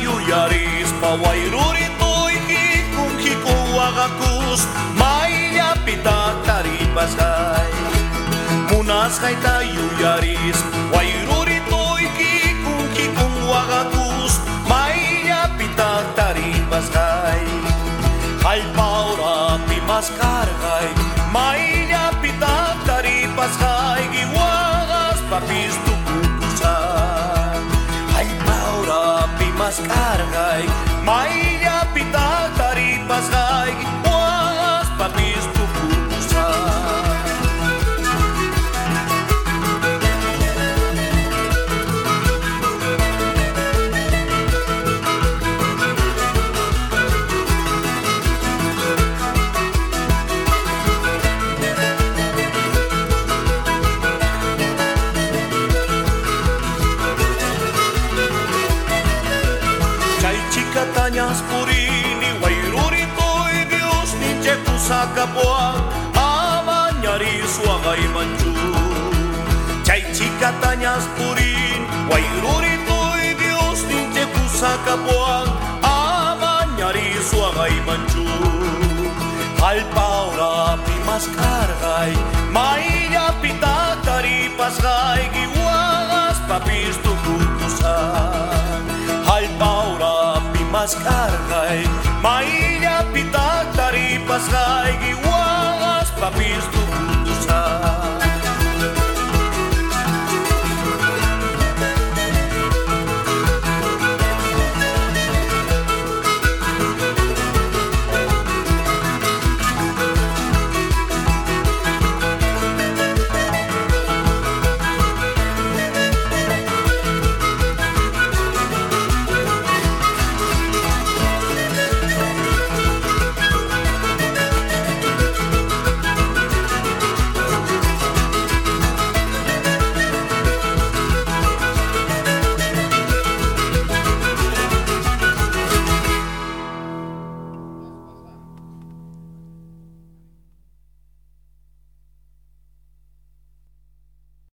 yaris pawairuritoy kung hikuwagakus maya pita taripas hay munas kay tayo yaris wairuritoy kung hikuwagakus maya pita taripas hay paura pimas kargay maya pita taripas hay giwagas papis tukukusan paura pimas kargay maya pita taripas hay giwagas papis tukukusan Katanyas purini wairuritoy Dios ninche kusakapuan ama nyari suagay manchu chay chikatanyas purin wairuritoy Dios ninche kusakapuan ama nyari suagay manchu alpaura pimas kargay maya pita taripas gay giwagas papis tukukusan alpaura mas kargay maya pita taripas gay giwagas papis tukukusan